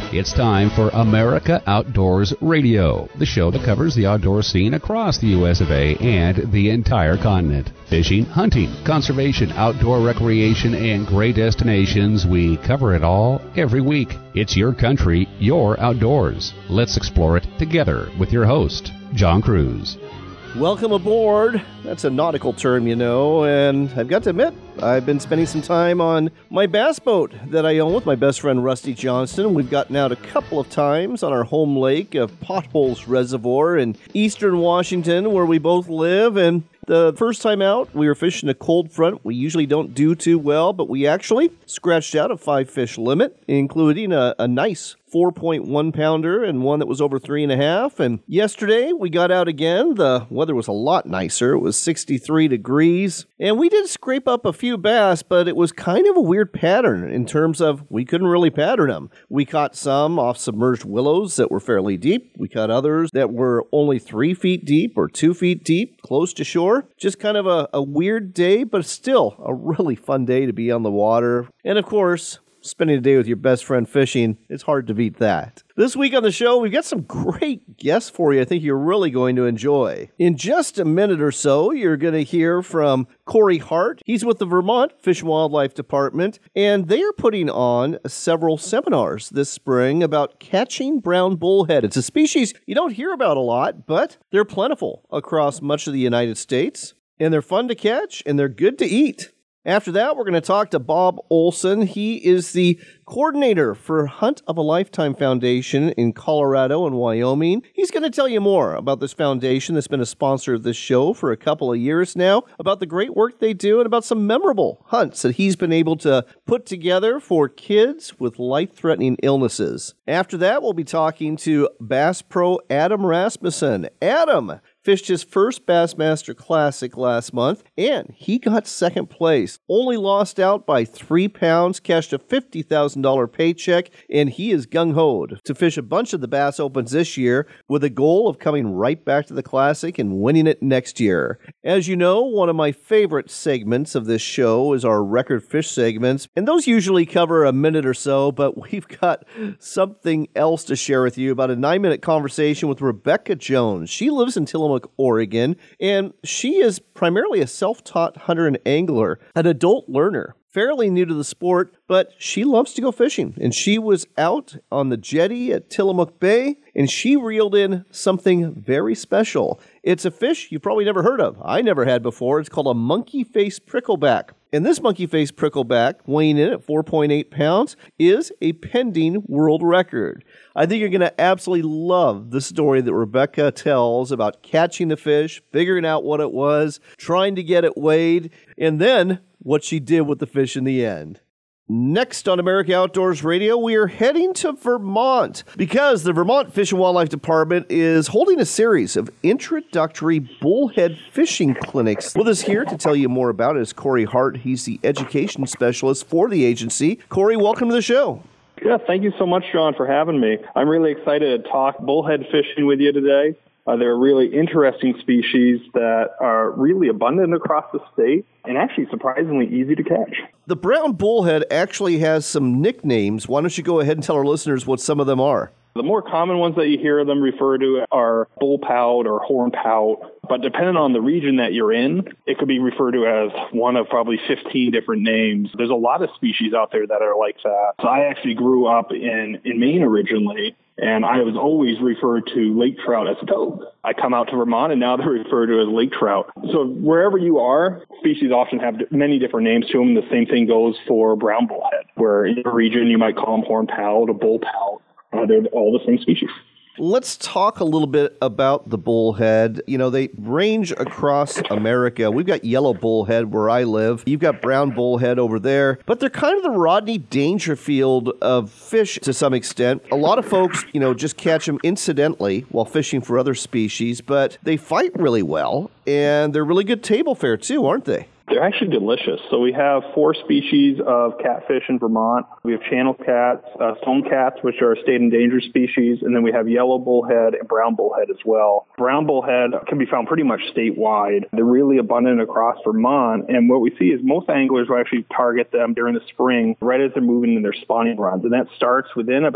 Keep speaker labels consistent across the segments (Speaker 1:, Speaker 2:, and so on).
Speaker 1: It's time for America Outdoors Radio, the show that covers the outdoor scene across the U.S. of A. and the entire continent. Fishing, hunting, conservation, outdoor recreation, and great destinations. We cover it all every week. It's your country, your outdoors. Let's explore it together with your host, John Cruz.
Speaker 2: Welcome aboard. That's a nautical term, you know, and I've got to admit, I've been spending some time on my bass boat that I own with my best friend Rusty Johnston. We've gotten out a couple of times on our home lake of Potholes Reservoir in eastern Washington, where we both live, and the first time out, we were fishing a cold front. We usually don't do too well, but we actually scratched out a 5-fish limit, including a nice 4.1 pounder and one that was over 3.5. And yesterday we got out again. The weather was a lot nicer. It was 63 degrees. And we did scrape up a few bass, but it was kind of a weird pattern in terms of we couldn't really pattern them. We caught some off submerged willows that were fairly deep. We caught others that were only 3 feet deep or 2 feet deep, close to shore. Just kind of a weird day, but still a really fun day to be on the water. And of course, spending a day with your best friend fishing, it's hard to beat that. This week on the show, we've got some great guests for you I think you're really going to enjoy. In just a minute or so, you're going to hear from Corey Hart. He's with the Vermont Fish and Wildlife Department, and they are putting on several seminars this spring about catching brown bullhead. It's a species you don't hear about a lot, but they're plentiful across much of the United States, and they're fun to catch, and they're good to eat. After that, we're going to talk to Bob Olson. He is the coordinator for Hunt of a Lifetime Foundation in Colorado and Wyoming. He's going to tell you more about this foundation that's been a sponsor of this show for a couple of years now, about the great work they do, and about some memorable hunts that he's been able to put together for kids with life-threatening illnesses. After that, we'll be talking to Bass Pro Adam Rasmussen. Adam fished his first Bassmaster Classic last month, and he got second place. Only lost out by 3 pounds, cashed a $50,000 paycheck, and he is gung-hoed to fish a bunch of the Bass Opens this year with a goal of coming right back to the Classic and winning it next year. As you know, one of my favorite segments of this show is our record fish segments, and those usually cover a minute or so, but we've got something else to share with you about a 9-minute conversation with Rebecca Jones. She lives in Tillamook, Oregon, and she is primarily a self-taught hunter and angler, an adult learner, fairly new to the sport, but she loves to go fishing. And she was out on the jetty at Tillamook Bay, and she reeled in something very special. It's a fish you've probably never heard of. I never had before. It's called a monkey-face prickleback. And this monkey-face prickleback, weighing in at 4.8 pounds, is a pending world record. I think you're going to absolutely love the story that Rebecca tells about catching the fish, figuring out what it was, trying to get it weighed, and then what she did with the fish in the end. Next on America Outdoors Radio, we are heading to Vermont because the Vermont Fish and Wildlife Department is holding a series of introductory bullhead fishing clinics. With us here to tell you more about it is Corey Hart. He's the education specialist for the agency. Corey, welcome to the show.
Speaker 3: Yeah, thank you so much, John, for having me. I'm really excited to talk bullhead fishing with you today. They're a really interesting species that are really abundant across the state and actually surprisingly easy to catch.
Speaker 2: The brown bullhead actually has some nicknames. Why don't you go ahead and tell our listeners what some of them are?
Speaker 3: The more common ones that you hear them refer to are bull pout or horn pout, but depending on the region that you're in, it could be referred to as one of probably 15 different names. There's a lot of species out there that are like that. So I actually grew up in Maine originally, and I was always referred to lake trout as a toad. I come out to Vermont, and now they're referred to as lake trout. So wherever you are, species often have many different names to them. The same thing goes for brown bullhead, where in your region you might call them horn pout or bull pout. They're all the same species.
Speaker 2: Let's talk a little bit about the bullhead. You know, they range across America. We've got yellow bullhead where I live. You've got brown bullhead over there. But they're kind of the Rodney Dangerfield of fish to some extent. A lot of folks, you know, just catch them incidentally while fishing for other species, but they fight really well, and they're really good table fare too, aren't they?
Speaker 3: They're actually delicious. So we have 4 species of catfish in Vermont. We have channel cats, stone cats, which are a state endangered species, and then we have yellow bullhead and brown bullhead as well. Brown bullhead can be found pretty much statewide. They're really abundant across Vermont, and what we see is most anglers will actually target them during the spring, right as they're moving in their spawning runs, and that starts within about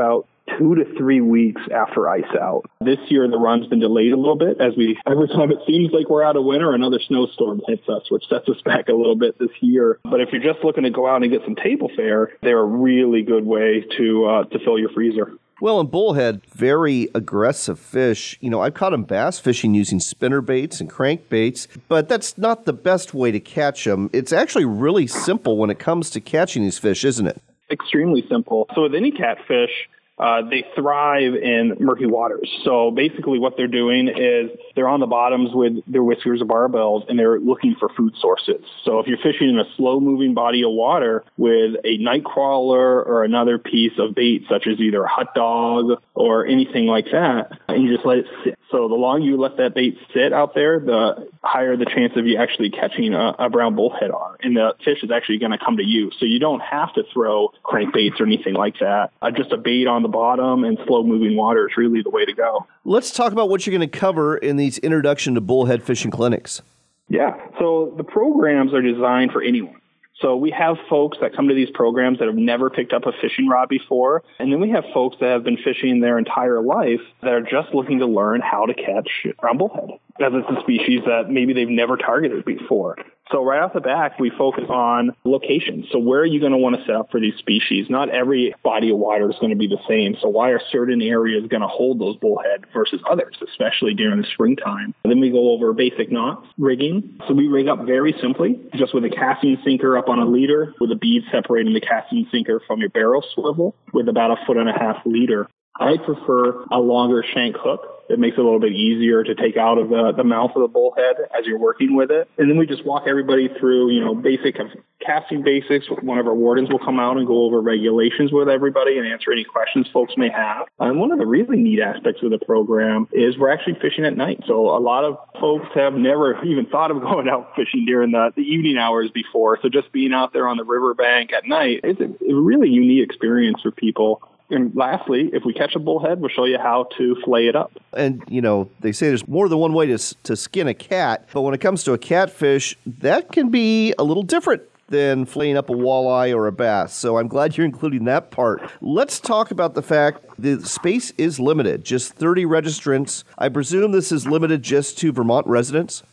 Speaker 3: 2 to 3 weeks after ice out. This year, the run's been delayed a little bit every time it seems like we're out of winter, another snowstorm hits us, which sets us back a little bit this year. But if you're just looking to go out and get some table fare, they're a really good way to fill your freezer.
Speaker 2: Well, and bullhead, very aggressive fish. I've caught them bass fishing using spinner baits and crankbaits, but that's not the best way to catch them. It's actually really simple when it comes to catching these fish, isn't it?
Speaker 3: Extremely simple. So with any catfish, they thrive in murky waters. So basically what they're doing is they're on the bottoms with their whiskers or barbels, and they're looking for food sources. So if you're fishing in a slow-moving body of water with a night crawler or another piece of bait, such as either a hot dog or anything like that, and you just let it sit. So the longer you let that bait sit out there, the higher the chance of you actually catching a brown bullhead are. And the fish is actually going to come to you. So you don't have to throw crankbaits or anything like that. Just a bait on the bottom and slow-moving water is really the way to go.
Speaker 2: Let's talk about what you're going to cover in these introduction to bullhead fishing clinics.
Speaker 3: Yeah, so the programs are designed for anyone. So we have folks that come to these programs that have never picked up a fishing rod before. And then we have folks that have been fishing their entire life that are just looking to learn how to catch brown bullhead, as it's a species that maybe they've never targeted before. So right off the bat, we focus on location. So where are you going to want to set up for these species? Not every body of water is going to be the same. So why are certain areas going to hold those bullhead versus others, especially during the springtime? And then we go over basic knots, rigging. So we rig up very simply, just with a casting sinker up on a leader, with a bead separating the casting sinker from your barrel swivel, with about 1.5 foot leader. I prefer a longer shank hook. It makes it a little bit easier to take out of the mouth of the bullhead as you're working with it. And then we just walk everybody through, basic casting basics. One of our wardens will come out and go over regulations with everybody and answer any questions folks may have. And one of the really neat aspects of the program is we're actually fishing at night. So a lot of folks have never even thought of going out fishing during the evening hours before. So just being out there on the riverbank at night is a really unique experience for people. And lastly, if we catch a bullhead, we'll show you how to fillet it up.
Speaker 2: And, they say there's more than one way to skin a cat, but when it comes to a catfish, that can be a little different than filleting up a walleye or a bass. So I'm glad you're including that part. Let's talk about the fact the space is limited, just 30 registrants. I presume this is limited just to Vermont residents?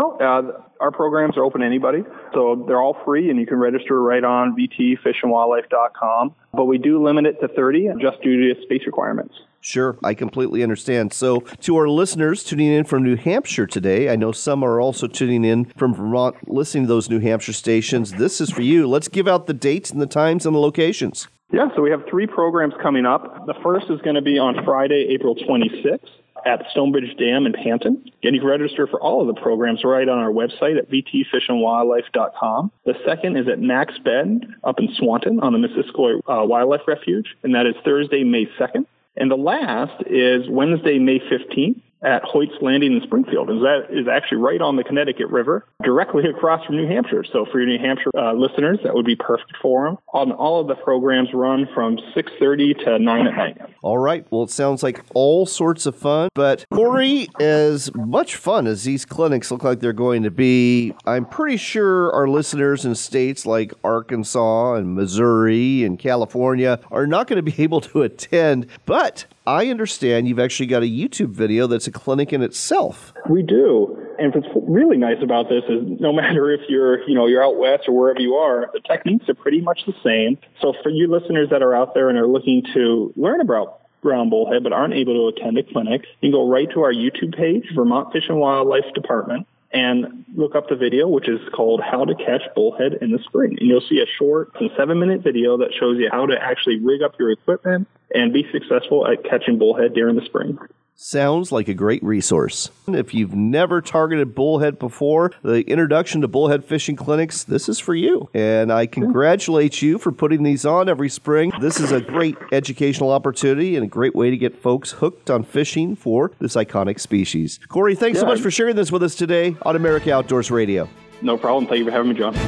Speaker 3: Our programs are open to anybody, so they're all free, and you can register right on vtfishandwildlife.com. But we do limit it to 30 just due to space requirements.
Speaker 2: Sure, I completely understand. So to our listeners tuning in from New Hampshire today, I know some are also tuning in from Vermont, listening to those New Hampshire stations. This is for you. Let's give out the dates and the times and the locations.
Speaker 3: Yeah, so we have 3 programs coming up. The first is going to be on Friday, April 26th. At Stonebridge Dam in Panton. And you can register for all of the programs right on our website at vtfishandwildlife.com. The second is at Max Bend up in Swanton on the Missisquoi Wildlife Refuge, and that is Thursday, May 2nd. And the last is Wednesday, May 15th at Hoyt's Landing in Springfield. And that is actually right on the Connecticut River, directly across from New Hampshire. So for your New Hampshire listeners, that would be perfect for them. All of the programs run from 6:30 to 9 at night.
Speaker 2: All right. Well, it sounds like all sorts of fun. But Corey, as much fun as these clinics look like they're going to be, I'm pretty sure our listeners in states like Arkansas and Missouri and California are not going to be able to attend. But I understand you've actually got a YouTube video that's a clinic in itself.
Speaker 3: We do. And what's really nice about this is no matter if you're out west or wherever you are, the techniques are pretty much the same. So for you listeners that are out there and are looking to learn about brown bullhead but aren't able to attend a clinic, you can go right to our YouTube page, Vermont Fish and Wildlife Department, and look up the video, which is called How to Catch Bullhead in the Spring. And you'll see a short 7-minute video that shows you how to actually rig up your equipment and be successful at catching bullhead during the spring.
Speaker 2: Sounds like a great resource. If you've never targeted bullhead before, the introduction to bullhead fishing clinics, this is for you. And I congratulate you for putting these on every spring. This is a great educational opportunity and a great way to get folks hooked on fishing for this iconic species. Corey, thanks so much for sharing this with us today on America Outdoors Radio.
Speaker 3: No problem. Thank you for having me, John.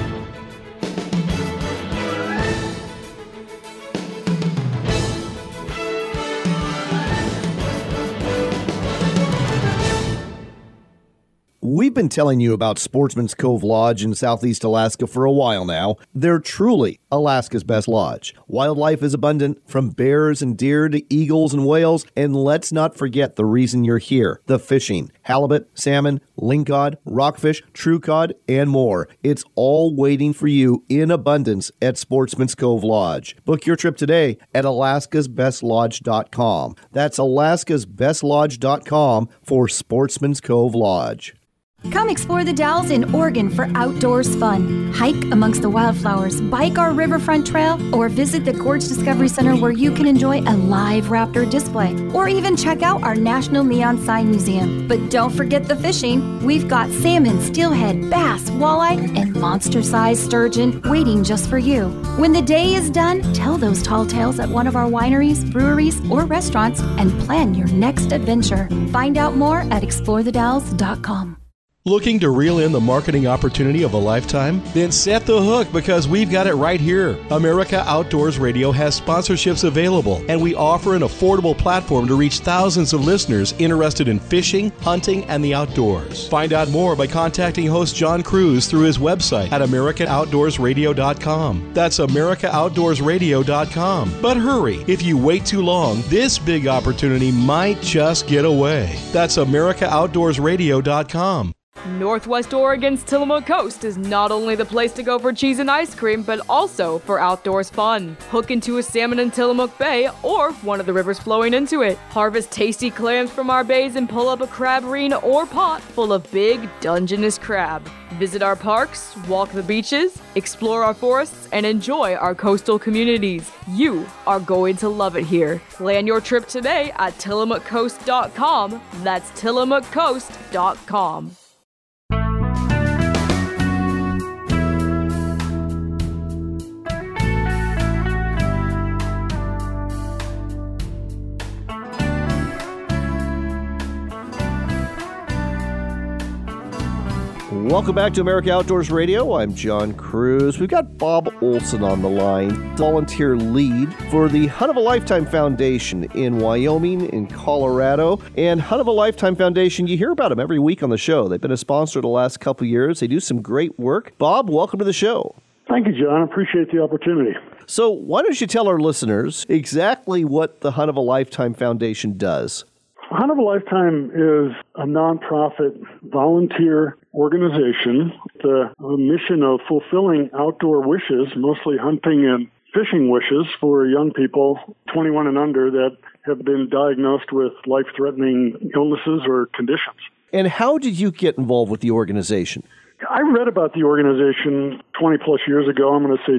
Speaker 2: We've been telling you about Sportsman's Cove Lodge in Southeast Alaska for a while now. They're truly Alaska's best lodge. Wildlife is abundant, from bears and deer to eagles and whales, and let's not forget the reason you're here, the fishing. Halibut, salmon, lingcod, rockfish, true cod, and more. It's all waiting for you in abundance at Sportsman's Cove Lodge. Book your trip today at alaskasbestlodge.com. That's alaskasbestlodge.com for Sportsman's Cove Lodge.
Speaker 4: Come explore the Dalles in Oregon for outdoors fun. Hike amongst the wildflowers, bike our riverfront trail, or visit the Gorge Discovery Center where you can enjoy a live raptor display, or even check out our National Neon Sign Museum. But don't forget the fishing. We've got salmon, steelhead, bass, walleye, and monster-sized sturgeon waiting just for you. When the day is done, tell those tall tales at one of our wineries, breweries, or restaurants and plan your next adventure. Find out more at explorethedalles.com.
Speaker 5: Looking to reel in the marketing opportunity of a lifetime? Then set the hook, because we've got it right here. America Outdoors Radio has sponsorships available, and we offer an affordable platform to reach thousands of listeners interested in fishing, hunting, and the outdoors. Find out more by contacting host John Cruz through his website at AmericanOutdoorsRadio.com. That's AmericaOutdoorsRadio.com. But hurry, if you wait too long, this big opportunity might just get away. That's AmericaOutdoorsRadio.com.
Speaker 6: Northwest Oregon's Tillamook Coast is not only the place to go for cheese and ice cream, but also for outdoors fun. Hook into a salmon in Tillamook Bay or one of the rivers flowing into it. Harvest tasty clams from our bays and pull up a crab arena or pot full of big Dungeness crab. Visit our parks, walk the beaches, explore our forests, and enjoy our coastal communities. You are going to love it here. Plan your trip today at TillamookCoast.com. That's TillamookCoast.com.
Speaker 2: Welcome back to America Outdoors Radio. I'm John Cruz. We've got Bob Olson on the line, volunteer lead for the Hunt of a Lifetime Foundation in Wyoming, in Colorado. And Hunt of a Lifetime Foundation, you hear about them every week on the show. They've been a sponsor the last couple of years. They do some great work. Bob, welcome to the show.
Speaker 7: Thank you, John. I appreciate the opportunity.
Speaker 2: So why don't you tell our listeners exactly what the Hunt of a Lifetime Foundation does?
Speaker 7: Hunt of a Lifetime is a nonprofit volunteer organization. The mission of fulfilling outdoor wishes, mostly hunting and fishing wishes for young people 21 and under that have been diagnosed with life-threatening illnesses or conditions.
Speaker 2: And how did you get involved with the organization?
Speaker 7: I read about the organization 20-plus years ago. I'm going to say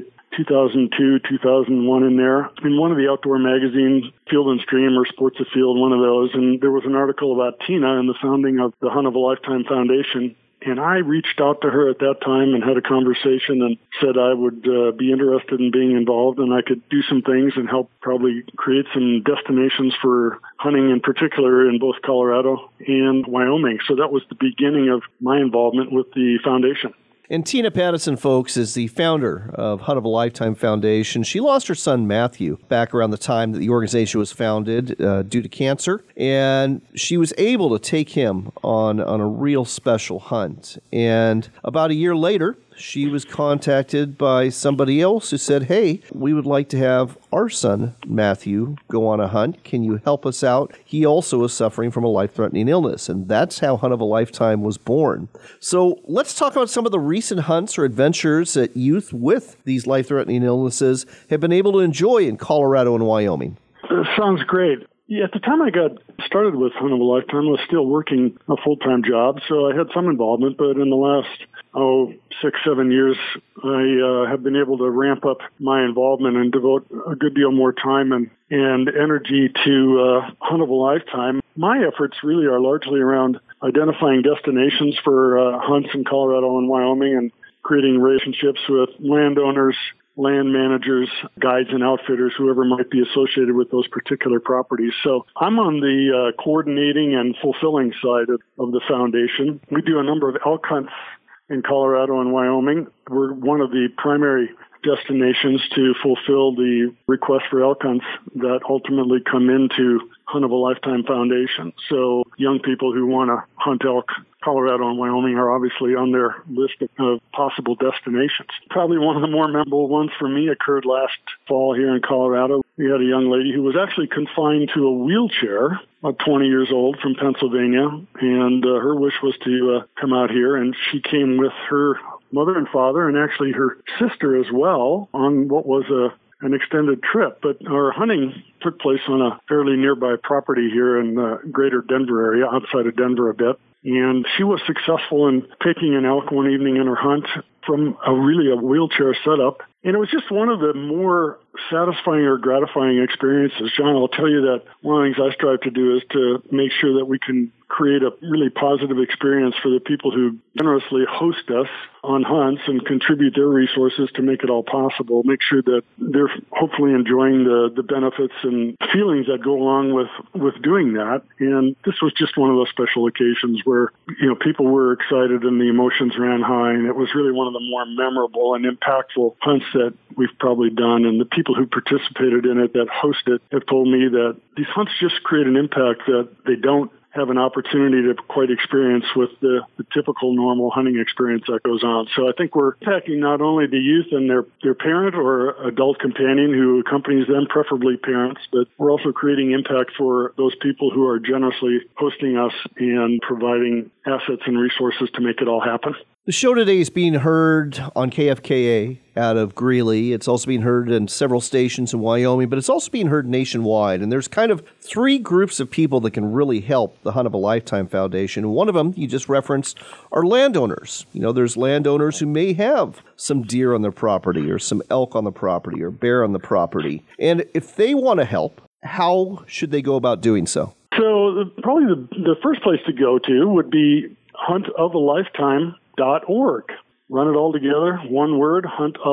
Speaker 7: 2002, 2001 in there. In one of the outdoor magazines, Field and Stream or Sports Afield, one of those, and there was an article about Tina and the founding of the Hunt of a Lifetime Foundation. And I reached out to her at that time and had a conversation and said I would be interested in being involved and I could do some things and help probably create some destinations for hunting in particular in both Colorado and Wyoming. So that was the beginning of my involvement with the foundation.
Speaker 2: And Tina Pattison, folks, is the founder of Hunt of a Lifetime Foundation. She lost her son, Matthew, back around the time that the organization was founded due to cancer. And she was able to take him on a real special hunt. And about a year later, she was contacted by somebody else who said, hey, we would like to have our son, Matthew, go on a hunt. Can you help us out? He also is suffering from a life-threatening illness, and that's how Hunt of a Lifetime was born. So let's talk about some of the recent hunts or adventures that youth with these life-threatening illnesses have been able to enjoy in Colorado and Wyoming.
Speaker 7: Sounds great. Yeah, at the time I got started with Hunt of a Lifetime, I was still working a full-time job, so I had some involvement, but in the last 6-7 years, I have been able to ramp up my involvement and devote a good deal more time and energy to Hunt of a Lifetime. My efforts really are largely around identifying destinations for hunts in Colorado and Wyoming and creating relationships with landowners, land managers, guides and outfitters, whoever might be associated with those particular properties. So I'm on the coordinating and fulfilling side of the foundation. We do a number of elk hunts in Colorado and Wyoming. We're one of the primary destinations to fulfill the request for elk hunts that ultimately come into Hunt of a Lifetime Foundation. So young people who want to hunt elk, Colorado and Wyoming are obviously on their list of possible destinations. Probably one of the more memorable ones for me occurred last fall here in Colorado. We had a young lady who was actually confined to a wheelchair, about 20 years old, from Pennsylvania, and her wish was to come out here, and she came with her mother and father and actually her sister as well on what was an extended trip. But our hunting took place on a fairly nearby property here in the greater Denver area, outside of Denver a bit. And she was successful in taking an elk one evening in her hunt from a wheelchair setup. And it was just one of the more satisfying or gratifying experiences. John, I'll tell you that one of the things I strive to do is to make sure that we can create a really positive experience for the people who generously host us on hunts and contribute their resources to make it all possible. Make sure that they're hopefully enjoying the benefits and feelings that go along with doing that. And this was just one of those special occasions where, people were excited and the emotions ran high. And it was really one of the more memorable and impactful hunts that we've probably done. And the people who participated in it, that host it, have told me that these hunts just create an impact that they don't have an opportunity to quite experience with the typical normal hunting experience that goes on. So I think we're impacting not only the youth and their parent or adult companion who accompanies them, preferably parents, but we're also creating impact for those people who are generously hosting us and providing assets and resources to make it all happen.
Speaker 2: The show today is being heard on KFKA out of Greeley. It's also being heard in several stations in Wyoming, but it's also being heard nationwide. And there's kind of three groups of people that can really help the Hunt of a Lifetime Foundation. One of them, you just referenced, are landowners. There's landowners who may have some deer on their property or some elk on the property or bear on the property. And if they want to help, how should they go about doing so?
Speaker 7: So probably the first place to go to would be huntofaLifetime.org. Run it all together, one word,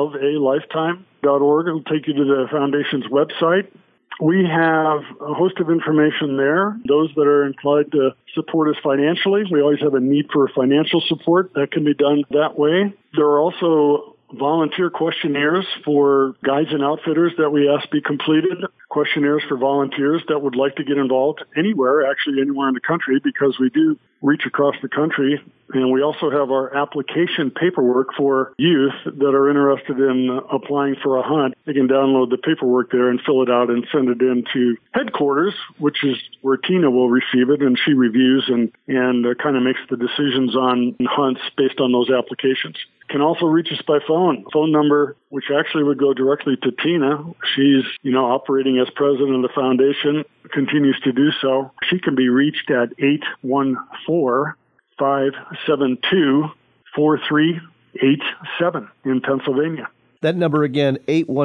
Speaker 7: huntofaLifetime.org. It'll take you to the foundation's website. We have a host of information there. Those that are inclined to support us financially, we always have a need for financial support. That can be done that way. There are also volunteer questionnaires for guides and outfitters that we ask be completed, questionnaires for volunteers that would like to get involved anywhere in the country, because we do reach across the country. And we also have our application paperwork for youth that are interested in applying for a hunt. They can download the paperwork there and fill it out and send it in to headquarters, which is where Tina will receive it, and she reviews and kind of makes the decisions on hunts based on those applications. Can also reach us by phone. Phone number, which actually would go directly to Tina. She's, operating as president of the foundation, continues to do so. She can be reached at 814-572-4387 in Pennsylvania.
Speaker 2: That number again,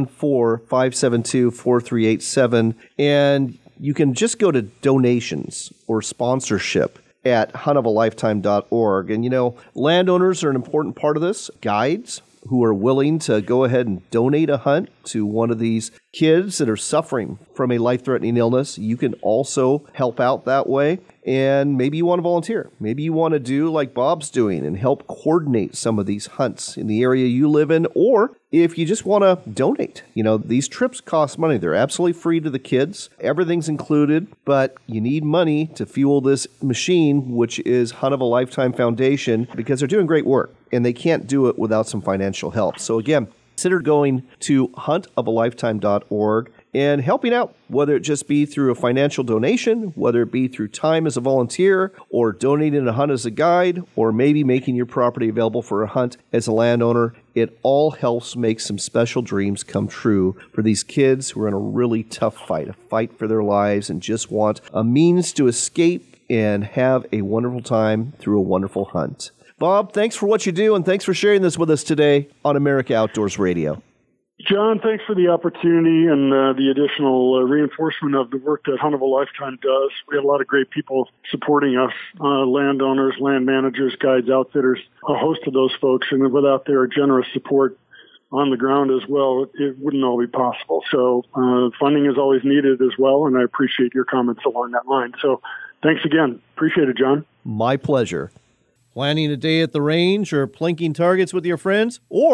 Speaker 2: 814-572-4387. And you can just go to donations or sponsorship at huntofaLifetime.org. And, landowners are an important part of this. Guides who are willing to go ahead and donate a hunt to one of these kids that are suffering from a life-threatening illness. You can also help out that way. And maybe you want to volunteer. Maybe you want to do like Bob's doing and help coordinate some of these hunts in the area you live in. Or if you just want to donate, these trips cost money. They're absolutely free to the kids. Everything's included, but you need money to fuel this machine, which is Hunt of a Lifetime Foundation, because they're doing great work and they can't do it without some financial help. So again, consider going to huntofaLifetime.org and helping out, whether it just be through a financial donation, whether it be through time as a volunteer, or donating a hunt as a guide, or maybe making your property available for a hunt as a landowner. It all helps make some special dreams come true for these kids who are in a really tough fight, a fight for their lives, and just want a means to escape and have a wonderful time through a wonderful hunt. Bob, thanks for what you do, and thanks for sharing this with us today on America Outdoors Radio.
Speaker 7: John, thanks for the opportunity and the additional reinforcement of the work that Hunt of a Lifetime does. We have a lot of great people supporting us, landowners, land managers, guides, outfitters, a host of those folks. And without their generous support on the ground as well, it wouldn't all be possible. So funding is always needed as well, and I appreciate your comments along that line. So thanks again. Appreciate it, John.
Speaker 2: My pleasure. Planning a day at the range or plinking targets with your friends? Or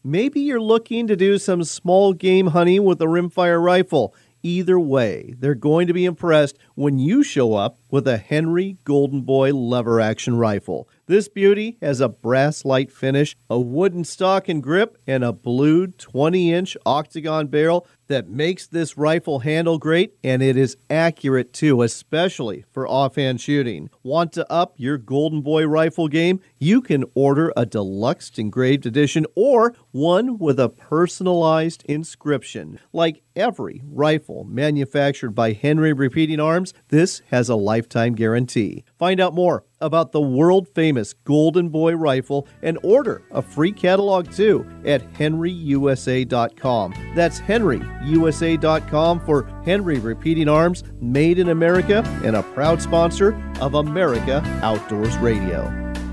Speaker 2: maybe you're looking to do some small game hunting with a rimfire rifle. Either way, they're going to be impressed when you show up with a Henry Golden Boy lever action rifle. This beauty has a brass light finish, a wooden stock and grip, and a blued 20-inch octagon barrel that makes this rifle handle great, and it is accurate too, especially for offhand shooting. Want to up your Golden Boy rifle game? You can order a deluxe engraved edition or one with a personalized inscription. Like every rifle manufactured by Henry Repeating Arms, this has a lifetime guarantee. Find out more about the world-famous Golden Boy rifle and order a free catalog too at henryusa.com. That's henryusa.com for Henry Repeating Arms, made in America, and a proud sponsor of America Outdoors Radio.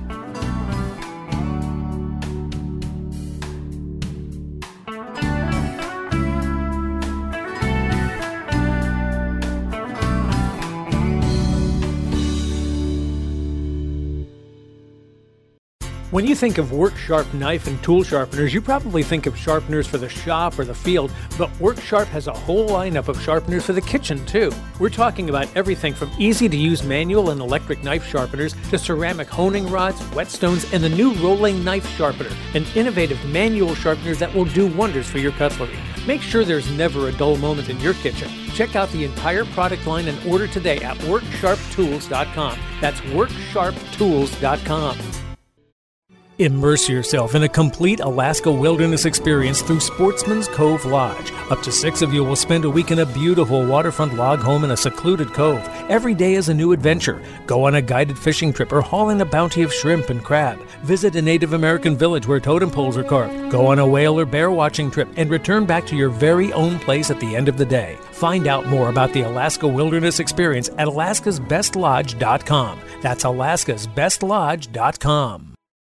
Speaker 8: When you think of Work Sharp knife and tool sharpeners, you probably think of sharpeners for the shop or the field, but Work Sharp has a whole lineup of sharpeners for the kitchen too. We're talking about everything from easy-to-use manual and electric knife sharpeners to ceramic honing rods, whetstones, and the new rolling knife sharpener, an innovative manual sharpener that will do wonders for your cutlery. Make sure there's never a dull moment in your kitchen. Check out the entire product line and order today at WorkSharpTools.com. That's WorkSharpTools.com. Immerse yourself in a complete Alaska wilderness experience through Sportsman's Cove Lodge. Up to 6 of you will spend a week in a beautiful waterfront log home in a secluded cove. Every day is a new adventure. Go on a guided fishing trip or haul in a bounty of shrimp and crab. Visit a Native American village where totem poles are carved. Go on a whale or bear watching trip and return back to your very own place at the end of the day. Find out more about the Alaska Wilderness Experience at alaskasbestlodge.com. That's alaskasbestlodge.com.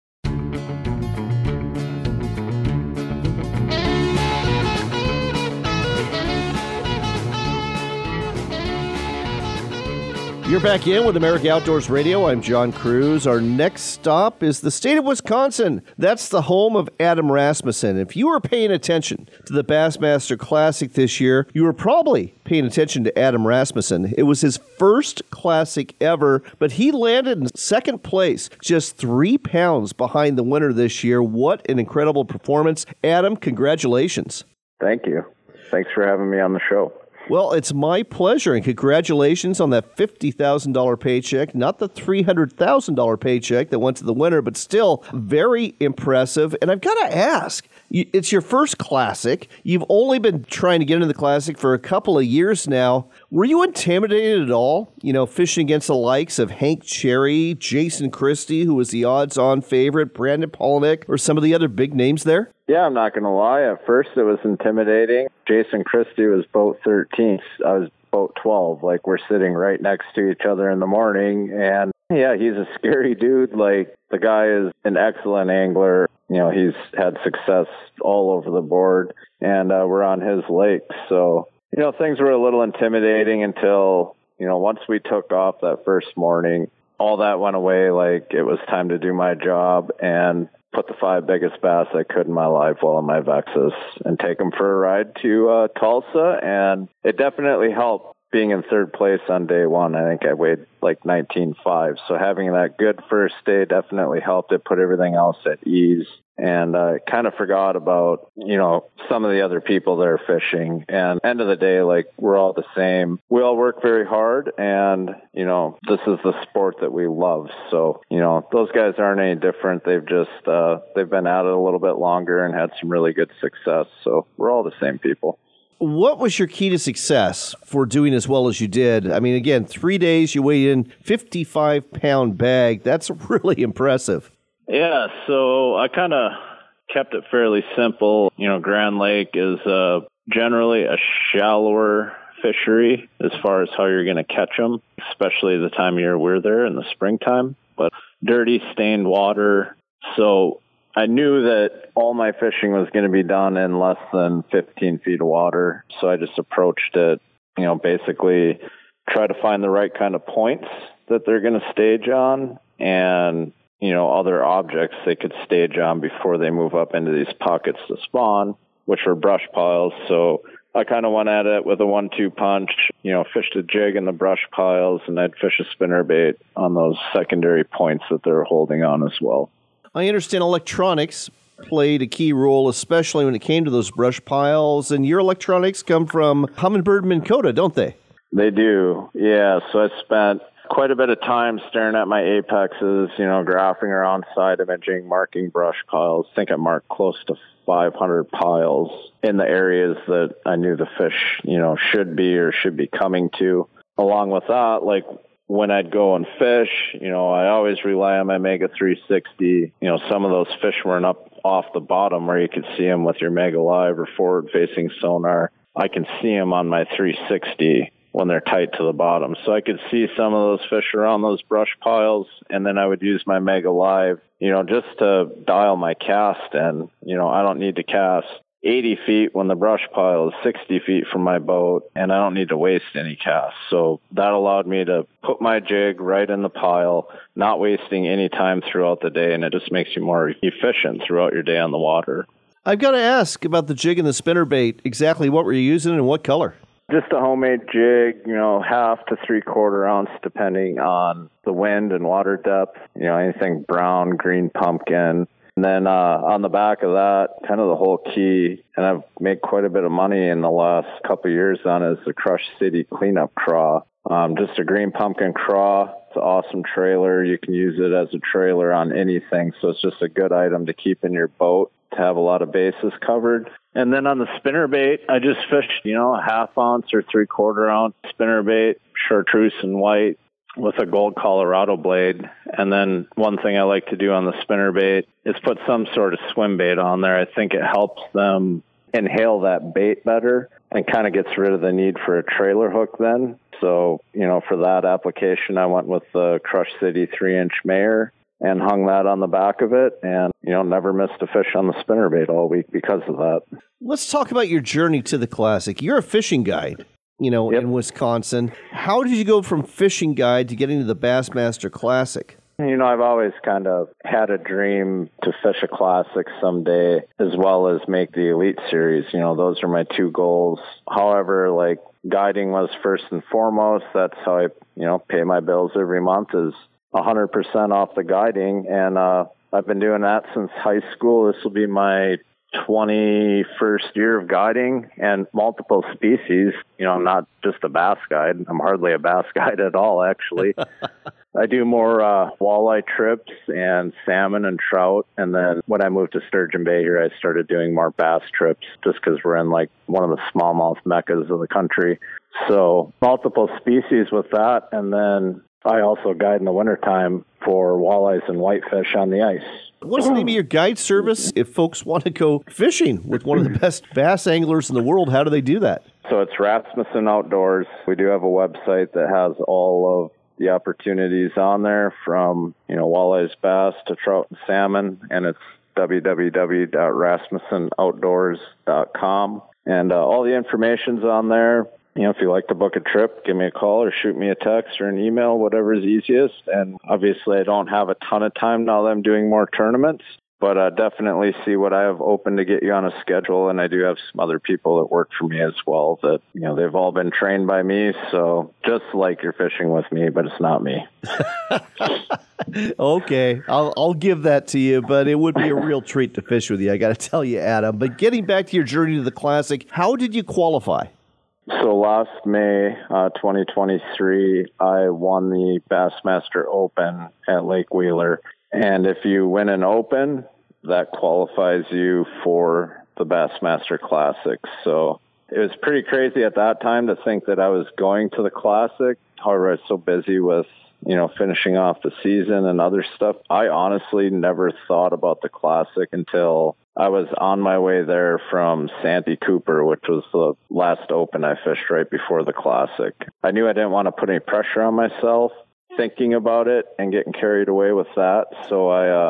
Speaker 2: You're back in with America Outdoors Radio. I'm John Cruz. Our next stop is the state of Wisconsin. That's the home of Adam Rasmussen. If you were paying attention to the Bassmaster Classic this year, you were probably paying attention to Adam Rasmussen. It was his first Classic ever, but he landed in second place, just 3 pounds behind the winner this year. What an incredible performance. Adam, congratulations.
Speaker 9: Thank you. Thanks for having me on the show.
Speaker 2: Well, it's my pleasure, and congratulations on that $50,000 paycheck, not the $300,000 paycheck that went to the winner, but still very impressive. And I've got to ask, it's your first Classic. You've only been trying to get into the Classic for a couple of years now. Were you intimidated at all, fishing against the likes of Hank Cherry, Jason Christie, who was the odds-on favorite, Brandon Palaniuk, or some of the other big names there?
Speaker 9: Yeah, I'm not going to lie. At first, it was intimidating. Jason Christie was boat 13th. I was boat 12. Like, we're sitting right next to each other in the morning. And, yeah, he's a scary dude. Like, the guy is an excellent angler. He's had success all over the board. And we're on his lake. So, things were a little intimidating until, once we took off that first morning, all that went away. Like, it was time to do my job and put the 5 biggest bass I could in my life well in my Vexus and take them for a ride to Tulsa. And it definitely helped being in third place on day one. I think I weighed like 19.5. So having that good first day definitely helped. It put everything else at ease. And I kind of forgot about, some of the other people that are fishing. And end of the day, like, we're all the same. We all work very hard, and, this is the sport that we love. So, those guys aren't any different. They've just, they've been at it a little bit longer and had some really good success. So we're all the same people.
Speaker 2: What was your key to success for doing as well as you did? I mean, again, 3 days, you weighed in 55-pound bag. That's really impressive.
Speaker 10: Yeah, so I kind of kept it fairly simple. Grand Lake is generally a shallower fishery as far as how you're going to catch them, especially the time of year we're there in the springtime. But dirty, stained water. So I knew that all my fishing was going to be done in less than 15 feet of water. So I just approached it, basically try to find the right kind of points that they're going to stage on and other objects they could stage on before they move up into these pockets to spawn, which were brush piles. So I kind of went at it with a 1-2 punch, fished a jig in the brush piles, and I'd fish a spinnerbait on those secondary points that they're holding on as well.
Speaker 2: I understand electronics played a key role, especially when it came to those brush piles, and your electronics come from Humminbird Minn Kota, don't they?
Speaker 10: They do, yeah. So I spent quite a bit of time staring at my apexes, graphing around side imaging, marking brush piles. I think I marked close to 500 piles in the areas that I knew the fish, should be coming to. Along with that, like when I'd go and fish, I always rely on my Mega 360. Some of those fish weren't up off the bottom where you could see them with your Mega Live or forward-facing sonar. I can see them on my 360 when they're tight to the bottom. So I could see some of those fish around those brush piles, and then I would use my Mega Live, just to dial my cast. And, I don't need to cast 80 feet when the brush pile is 60 feet from my boat, and I don't need to waste any casts. So that allowed me to put my jig right in the pile, not wasting any time throughout the day, and it just makes you more efficient throughout your day on the water.
Speaker 2: I've got to ask about the jig and the spinnerbait. Exactly what were you using and what color?
Speaker 10: Just a homemade jig, 1/2 to 3/4 ounce, depending on the wind and water depth. Anything brown, green pumpkin. And then on the back of that, kind of the whole key, and I've made quite a bit of money in the last couple of years on, is the Crush City Cleanup Craw. Just a green pumpkin craw. It's an awesome trailer. You can use it as a trailer on anything, so it's just a good item to keep in your boat to have a lot of bases covered. And then on the spinnerbait, I just fished, a 1/2 ounce or 3/4 ounce spinnerbait, chartreuse and white, with a gold Colorado blade. And then one thing I like to do on the spinnerbait is put some sort of swim bait on there. I think it helps them inhale that bait better and kind of gets rid of the need for a trailer hook then. So, for that application, I went with the Crush City 3-inch Mayer and hung that on the back of it, and, never missed a fish on the spinnerbait all week because of that.
Speaker 2: Let's talk about your journey to the Classic. You're a fishing guide,
Speaker 10: Yep.
Speaker 2: in Wisconsin. How did you go from fishing guide to getting to the Bassmaster Classic?
Speaker 10: I've always kind of had a dream to fish a Classic someday, as well as make the Elite Series. Those are my two goals. However, guiding was first and foremost. That's how I, pay my bills every month, is 100% off the guiding. And I've been doing that since high school. This will be my 21st year of guiding, and multiple species. I'm not just a bass guide. I'm hardly a bass guide at all, actually. I do more walleye trips and salmon and trout. And then when I moved to Sturgeon Bay here, I started doing more bass trips just because we're in one of the smallmouth meccas of the country. So multiple species with that. And then I also guide in the wintertime for walleyes and whitefish on the ice.
Speaker 2: What's the name of your guide service if folks want to go fishing with one of the best bass anglers in the world? How do they do that?
Speaker 10: So it's Rasmussen Outdoors. We do have a website that has all of the opportunities on there, from, walleyes, bass to trout and salmon, and it's www.rasmussenoutdoors.com. And all the information's on there. If you like to book a trip, give me a call or shoot me a text or an email, whatever is easiest. And obviously I don't have a ton of time now that I'm doing more tournaments, but definitely see what I have open to get you on a schedule. And I do have some other people that work for me as well that, they've all been trained by me. So just like you're fishing with me, but it's not me.
Speaker 2: Okay, I'll give that to you, but it would be a real treat to fish with you, I got to tell you, Adam. But getting back to your journey to the Classic, how did you qualify?
Speaker 10: So last May 2023, I won the Bassmaster Open at Lake Wheeler. And if you win an Open, that qualifies you for the Bassmaster Classic. So it was pretty crazy at that time to think that I was going to the Classic. However, I was so busy with, finishing off the season and other stuff. I honestly never thought about the Classic until I was on my way there from Santee Cooper, which was the last Open I fished right before the Classic. I knew I didn't want to put any pressure on myself thinking about it and getting carried away with that. So I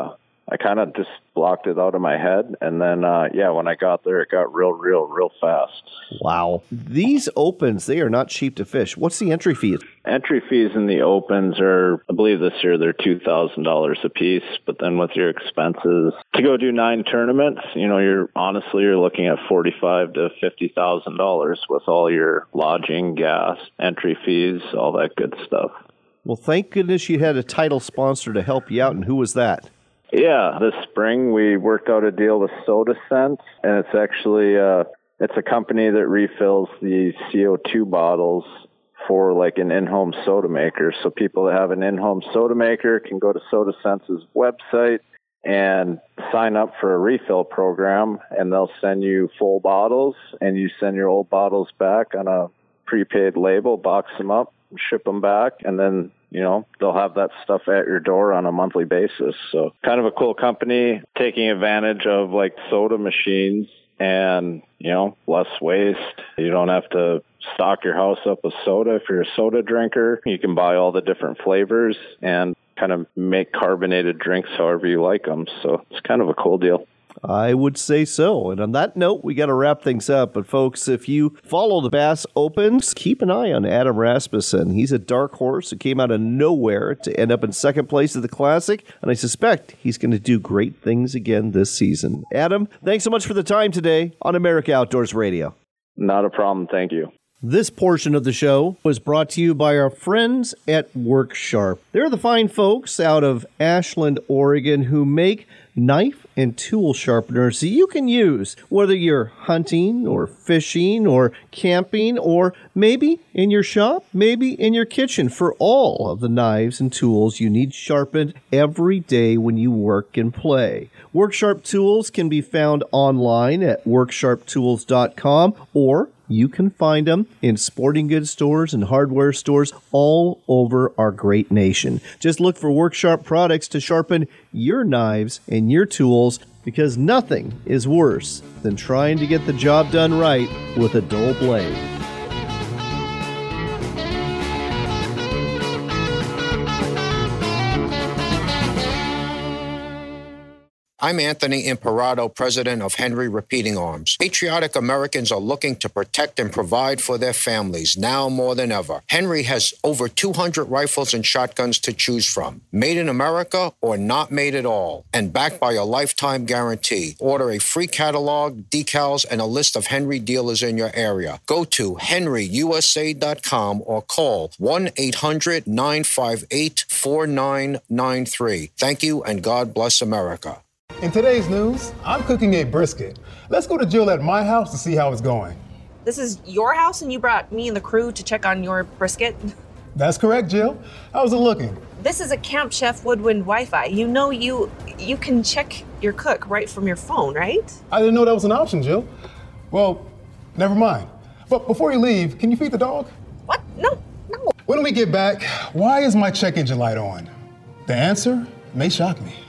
Speaker 9: I kind of just blocked it out of my head. And then, when I got there, it got real fast.
Speaker 2: Wow. These opens, they are not cheap to fish. What's the entry fee?
Speaker 9: Entry fees in the opens are, I believe this year, they're $2,000 a piece. But then with your expenses to go do 9 tournaments, you're looking at $45,000 to $50,000 with all your lodging, gas, entry fees, all that good stuff.
Speaker 2: Well, thank goodness you had a title sponsor to help you out. And who was that?
Speaker 9: Yeah, this spring we worked out a deal with SodaSense, and it's actually it's a company that refills the CO2 bottles for like an in-home soda maker. So people that have an in-home soda maker can go to SodaSense's website and sign up for a refill program, and they'll send you full bottles, and you send your old bottles back on a prepaid label, box them up, ship them back, and then they'll have that stuff at your door on a monthly basis. So kind of a cool company taking advantage of like soda machines and, less waste. You don't have to stock your house up with soda. If you're a soda drinker, you can buy all the different flavors and kind of make carbonated drinks however you like them. So it's kind of a cool deal.
Speaker 2: I would say so. And on that note, we got to wrap things up. But folks, if you follow the Bass Opens, keep an eye on Adam Rasmussen. He's a dark horse who came out of nowhere to end up in second place at the Classic. And I suspect he's going to do great things again this season. Adam, thanks so much for the time today on America Outdoors Radio.
Speaker 9: Not a problem. Thank you.
Speaker 2: This portion of the show was brought to you by our friends at WorkSharp. They're the fine folks out of Ashland, Oregon, who make knife and tool sharpeners that you can use, whether you're hunting or fishing or camping or maybe in your shop, maybe in your kitchen, for all of the knives and tools you need sharpened every day when you work and play. WorkSharp tools can be found online at worksharptools.com, or you can find them in sporting goods stores and hardware stores all over our great nation. Just look for WorkSharp products to sharpen your knives and your tools, because nothing is worse than trying to get the job done right with a dull blade.
Speaker 11: I'm Anthony Imperato, president of Henry Repeating Arms. Patriotic Americans are looking to protect and provide for their families now more than ever. Henry has over 200 rifles and shotguns to choose from. Made in America or not made at all. And backed by a lifetime guarantee. Order a free catalog, decals, and a list of Henry dealers in your area. Go to henryusa.com or call 1-800-958-4993. Thank you, and God bless America.
Speaker 12: In today's news, I'm cooking a brisket. Let's go to Jill at my house to see how it's going.
Speaker 13: This is your house and you brought me and the crew to check on your brisket?
Speaker 12: That's correct, Jill. How's it looking?
Speaker 13: This is a Camp Chef Woodwind Wi-Fi. You know you can check your cook right from your phone, right?
Speaker 12: I didn't know that was an option, Jill. Well, never mind. But before you leave, can you feed the dog?
Speaker 13: What? No.
Speaker 12: When we get back, why is my check engine light on? The answer may shock me.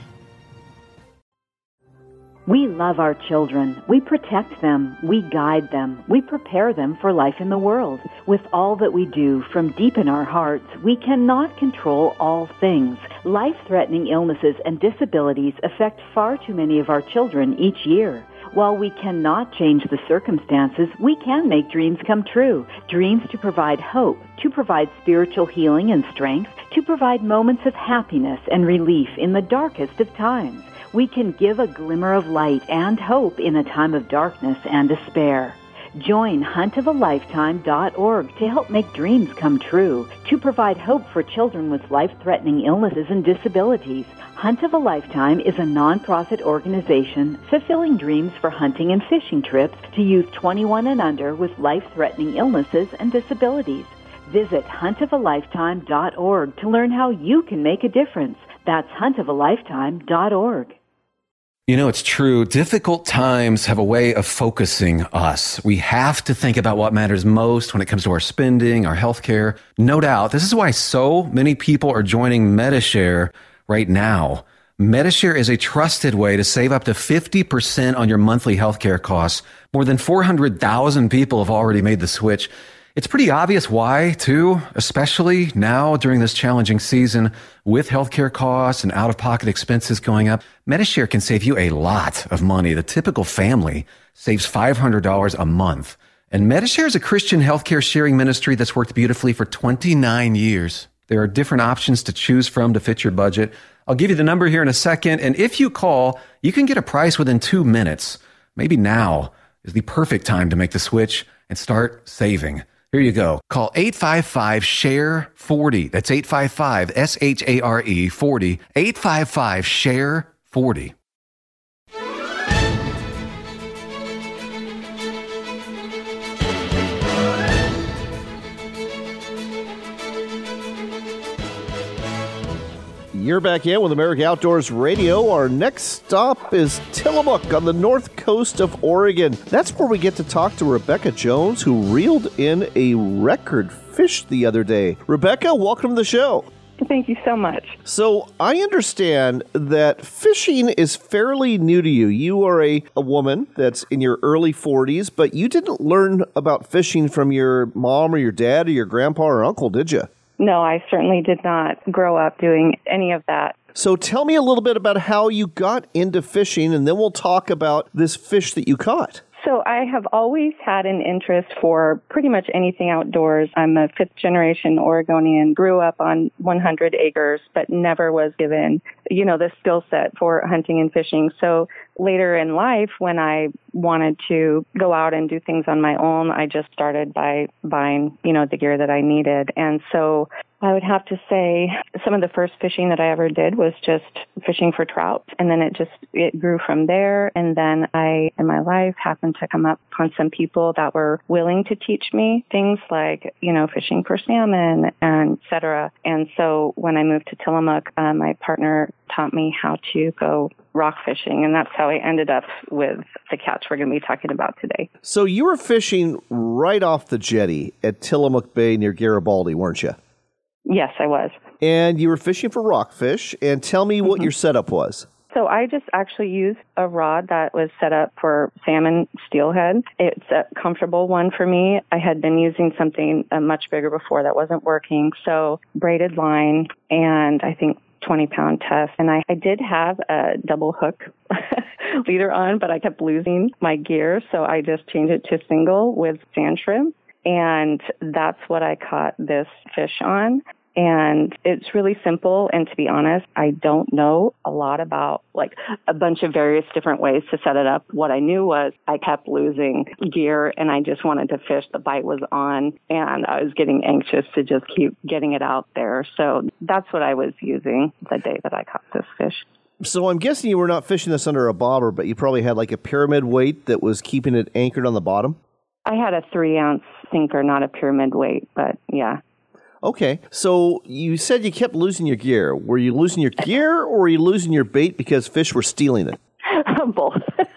Speaker 14: We love our children. We protect them. We guide them. We prepare them for life in the world. With all that we do from deep in our hearts, we cannot control all things. Life-threatening illnesses and disabilities affect far too many of our children each year. While we cannot change the circumstances, we can make dreams come true. Dreams to provide hope, to provide spiritual healing and strength, to provide moments of happiness and relief in the darkest of times. We can give a glimmer of light and hope in a time of darkness and despair. Join huntofalifetime.org to help make dreams come true, to provide hope for children with life-threatening illnesses and disabilities. Hunt of a Lifetime is a nonprofit organization fulfilling dreams for hunting and fishing trips to youth 21 and under with life-threatening illnesses and disabilities. Visit huntofalifetime.org to learn how you can make a difference. That's huntofalifetime.org.
Speaker 15: You know, it's true. Difficult times have a way of focusing us. We have to think about what matters most when it comes to our spending, our health care. No doubt. This is why so many people are joining Medi-Share right now. Medi-Share is a trusted way to save up to 50% on your monthly health care costs. More than 400,000 people have already made the switch. It's pretty obvious why, too, especially now during this challenging season with healthcare costs and out-of-pocket expenses going up. Medi-Share can save you a lot of money. The typical family saves $500 a month. And Medi-Share is a Christian healthcare sharing ministry that's worked beautifully for 29 years. There are different options to choose from to fit your budget. I'll give you the number here in a second, and if you call, you can get a price within 2 minutes. Maybe now is the perfect time to make the switch and start saving. Here you go. Call 855-SHARE-40. That's 855-SHARE 40. 855-SHARE-40.
Speaker 2: You're back in with America Outdoors Radio. Our next stop is Tillamook on the north coast of Oregon. That's where we get to talk to Rebecca Jones, who reeled in a record fish the other day. Rebecca, welcome to the show.
Speaker 16: Thank you so much.
Speaker 2: So I understand that fishing is fairly new to you. You are a woman that's in your early 40s, but you didn't learn about fishing from your mom or your dad or your grandpa or uncle, did you?
Speaker 16: No, I certainly did not grow up doing any of that.
Speaker 2: So tell me a little bit about how you got into fishing, and then we'll talk about this fish that you caught.
Speaker 16: So I have always had an interest for pretty much anything outdoors. I'm a fifth-generation Oregonian, grew up on 100 acres, but never was given, the skill set for hunting and fishing. So later in life, when I wanted to go out and do things on my own, I just started by buying, the gear that I needed. And so I would have to say some of the first fishing that I ever did was just fishing for trout. And then it grew from there. And then I, in my life, happened to come up on some people that were willing to teach me things like, fishing for salmon and et cetera. And so when I moved to Tillamook, my partner taught me how to go rock fishing. And that's how I ended up with the catch we're going to be talking about today.
Speaker 2: So you were fishing right off the jetty at Tillamook Bay near Garibaldi, weren't you?
Speaker 16: Yes, I was.
Speaker 2: And you were fishing for rockfish. And tell me what your setup was.
Speaker 16: So I just actually used a rod that was set up for salmon steelhead. It's a comfortable one for me. I had been using something much bigger before that wasn't working. So braided line and I think 20-pound test. And I did have a double hook leader on, but I kept losing my gear. So I just changed it to single with sand shrimp. And that's what I caught this fish on. And it's really simple. And to be honest, I don't know a lot about like a bunch of various different ways to set it up. What I knew was I kept losing gear and I just wanted to fish. The bite was on and I was getting anxious to just keep getting it out there. So that's what I was using the day that I caught this fish.
Speaker 2: So I'm guessing you were not fishing this under a bobber, but you probably had like a pyramid weight that was keeping it anchored on the bottom?
Speaker 16: I had a 3-ounce sinker, not a pyramid weight, but yeah.
Speaker 2: Okay. So you said you kept losing your gear. Were you losing your gear or were you losing your bait because fish were stealing it?
Speaker 16: Both.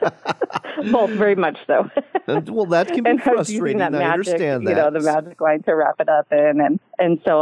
Speaker 16: Both, very much so.
Speaker 2: Well, that can be frustrating. I understand that.
Speaker 16: The magic line to wrap it up in. And so,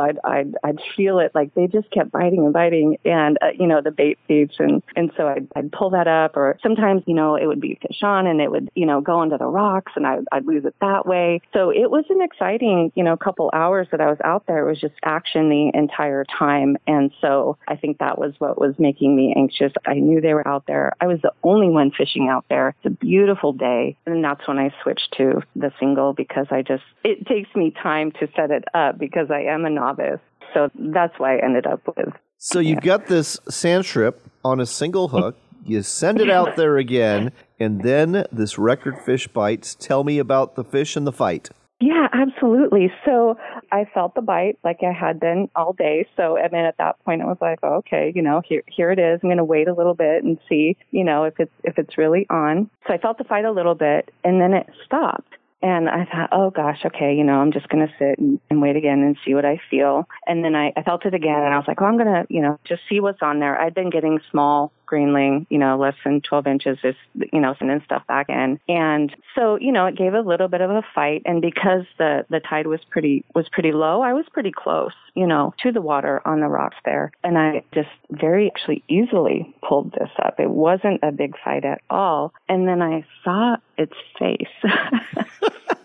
Speaker 16: I'd feel it like they just kept biting and biting and, the bait feeds. And so I'd pull that up or sometimes, it would be fish on and it would, go into the rocks and I'd lose it that way. So it was an exciting, couple hours that I was out there. It was just action the entire time. And so I think that was what was making me anxious. I knew they were out there. I was the only one fishing out there. It's a beautiful day. And that's when I switched to the single because it takes me time to set it up because I am a novice. So that's why I ended up with.
Speaker 2: So you've got this sand strip on a single hook. You send it out there again, and then this record fish bites. Tell me about the fish and the fight.
Speaker 16: Yeah, absolutely. So I felt the bite like I had been all day. So, and then at that point, it was like, okay, here it is. I'm going to wait a little bit and see, if it's really on. So I felt the fight a little bit, and then it stopped. And I thought, oh gosh, okay, I'm just going to sit and wait again and see what I feel. And then I felt it again, and I was like, well, I'm going to, just see what's on there. I'd been getting small greenling, less than 12 inches, sending stuff back in. And so, it gave a little bit of a fight. And because the tide was pretty low, I was pretty close, to the water on the rocks there. And I just very actually easily pulled this up. It wasn't a big fight at all. And then I saw its face.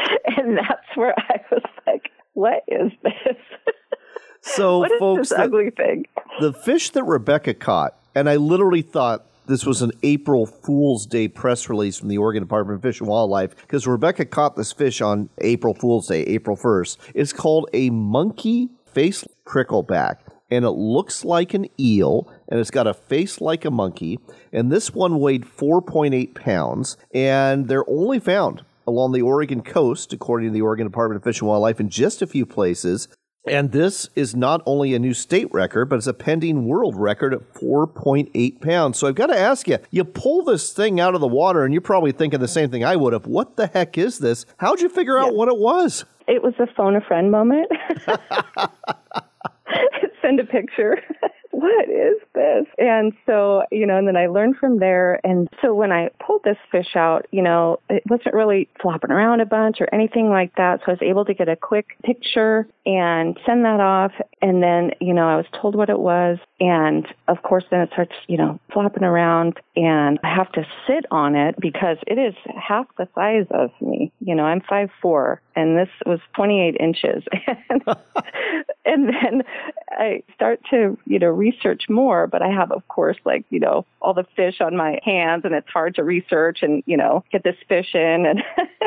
Speaker 16: And that's where I was like, what is this?
Speaker 2: So,
Speaker 16: what is
Speaker 2: folks,
Speaker 16: this ugly thing?
Speaker 2: The fish that Rebecca caught, and I literally thought this was an April Fool's Day press release from the Oregon Department of Fish and Wildlife, because Rebecca caught this fish on April Fool's Day, April 1st. It's called a monkey face prickleback, and it looks like an eel, and it's got a face like a monkey, and this one weighed 4.8 pounds, and they're only found along the Oregon coast, according to the Oregon Department of Fish and Wildlife, in just a few places. And this is not only a new state record, but it's a pending world record at 4.8 pounds. So I've got to ask you, you pull this thing out of the water, and you're probably thinking the same thing I would have. What the heck is this? How'd you figure out what it was?
Speaker 16: It was a phone a friend moment. Send a picture. What is this? And so, and then I learned from there. And so when I pulled this fish out, it wasn't really flopping around a bunch or anything like that. So I was able to get a quick picture and send that off. And then, I was told what it was. And of course, then it starts, flopping around, and I have to sit on it because it is half the size of me. I'm 5'4", and this was 28 inches. And then I start to, research more, but I have, of course, all the fish on my hands, and it's hard to research and, get this fish in and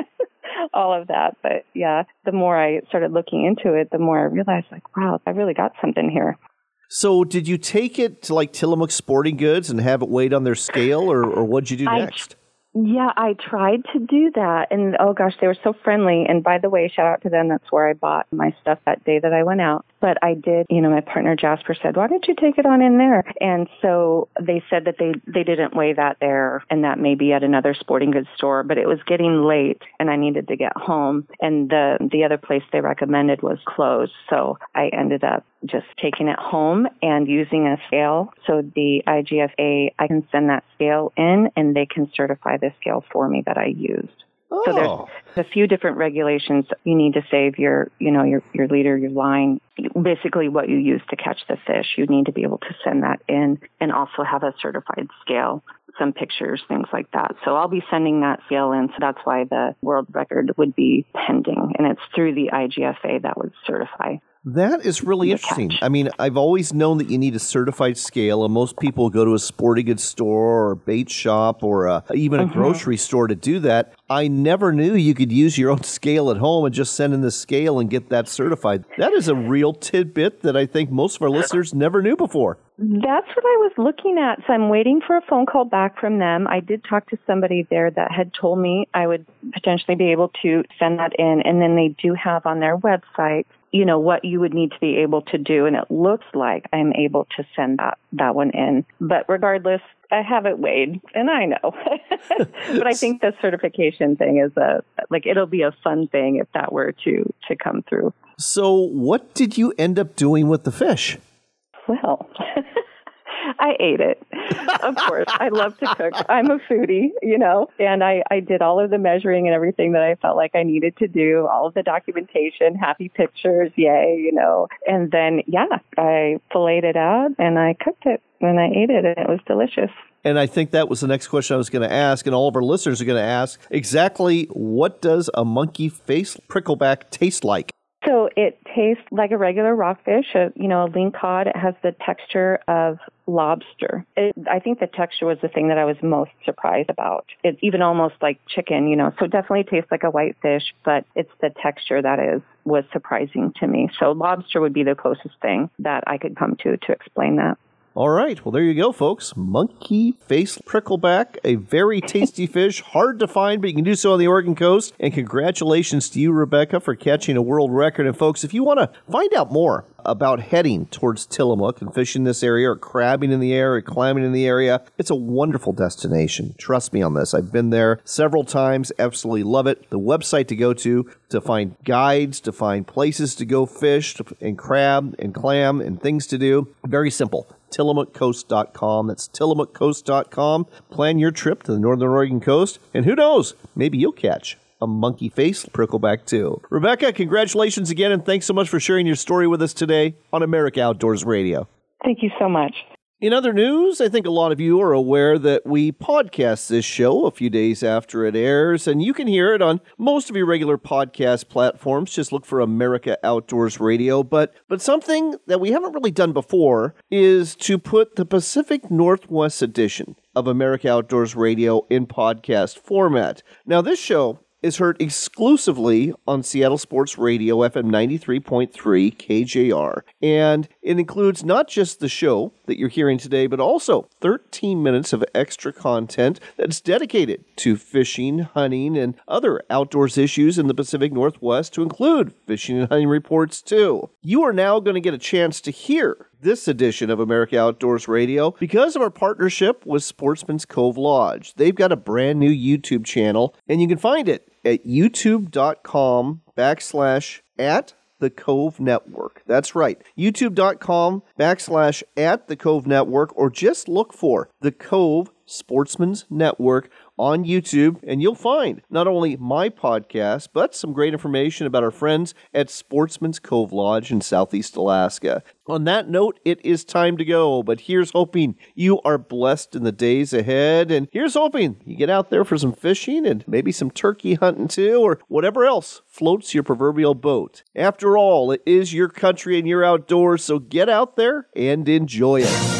Speaker 16: all of that. But yeah, the more I started looking into it, the more I realized, wow, I really got something here.
Speaker 2: So did you take it to Tillamook Sporting Goods and have it weighed on their scale, or what'd you do next?
Speaker 16: Yeah, I tried to do that. And oh gosh, they were so friendly. And by the way, shout out to them. That's where I bought my stuff that day that I went out. But I did, my partner Jasper said, why don't you take it on in there? And so they said that they didn't weigh that there, and that may be at another sporting goods store. But it was getting late and I needed to get home. And the other place they recommended was closed. So I ended up just taking it home and using a scale. So the IGFA, I can send that scale in and they can certify the scale for me that I used.
Speaker 2: Oh.
Speaker 16: So there's a few different regulations. You need to save your leader, your line, basically what you use to catch the fish. You need to be able to send that in and also have a certified scale, some pictures, things like that. So I'll be sending that scale in. So that's why the world record would be pending. And it's through the IGFA that would certify.
Speaker 2: That is really interesting. I mean, I've always known that you need a certified scale, and most people go to a sporting goods store or a bait shop or even a grocery store to do that. I never knew you could use your own scale at home and just send in the scale and get that certified. That is a real tidbit that I think most of our listeners never knew before.
Speaker 16: That's what I was looking at. So I'm waiting for a phone call back from them. I did talk to somebody there that had told me I would potentially be able to send that in. And then they do have on their website, what you would need to be able to do. And it looks like I'm able to send that one in. But regardless, I have it weighed, and I know. But I think the certification thing is it'll be a fun thing if that were to come through.
Speaker 2: So what did you end up doing with the fish?
Speaker 16: Well, I ate it. Of course, I love to cook. I'm a foodie, and I did all of the measuring and everything that I felt like I needed to do, all of the documentation, happy pictures, yay, And then, I filleted it out and I cooked it and I ate it, and it was delicious.
Speaker 2: And I think that was the next question I was going to ask, and all of our listeners are going to ask, exactly what does a monkey face prickleback taste like?
Speaker 16: So it tastes like a regular rockfish, a lean cod. It has the texture of lobster. I think the texture was the thing that I was most surprised about. It's even almost like chicken, so it definitely tastes like a white fish, but it's the texture that was surprising to me. So lobster would be the closest thing that I could come to explain that.
Speaker 2: All right. Well, there you go, folks. Monkey face prickleback, a very tasty fish. Hard to find, but you can do so on the Oregon coast. And congratulations to you, Rebecca, for catching a world record. And folks, if you want to find out more about heading towards Tillamook and fishing this area or crabbing in the area or climbing in the area, it's a wonderful destination. Trust me on this. I've been there several times. Absolutely love it. The website to go to find guides, to find places to go fish and crab and clam and things to do. Very simple. TillamookCoast.com. That's TillamookCoast.com. Plan your trip to the Northern Oregon coast, and who knows, maybe you'll catch a monkey face prickleback too. Rebecca, congratulations again, and thanks so much for sharing your story with us today on America Outdoors Radio.
Speaker 16: Thank you so much.
Speaker 2: In other news, I think a lot of you are aware that we podcast this show a few days after it airs, and you can hear it on most of your regular podcast platforms. Just look for America Outdoors Radio. But something that we haven't really done before is to put the Pacific Northwest edition of America Outdoors Radio in podcast format. Now, this show is heard exclusively on Seattle Sports Radio, FM 93.3 KJR. And it includes not just the show that you're hearing today, but also 13 minutes of extra content that's dedicated to fishing, hunting, and other outdoors issues in the Pacific Northwest, to include fishing and hunting reports too. You are now going to get a chance to hear this edition of America Outdoors Radio because of our partnership with Sportsman's Cove Lodge. They've got a brand new YouTube channel, and you can find it at youtube.com/@the-Cove Network. That's right, youtube.com/@the-Cove Network, or just look for The Cove Sportsman's Network on YouTube, and you'll find not only my podcast, but some great information about our friends at Sportsman's Cove Lodge in Southeast Alaska. On that note, it is time to go, but here's hoping you are blessed in the days ahead, and here's hoping you get out there for some fishing and maybe some turkey hunting too, or whatever else floats your proverbial boat. After all, it is your country and your outdoors, so get out there and enjoy it.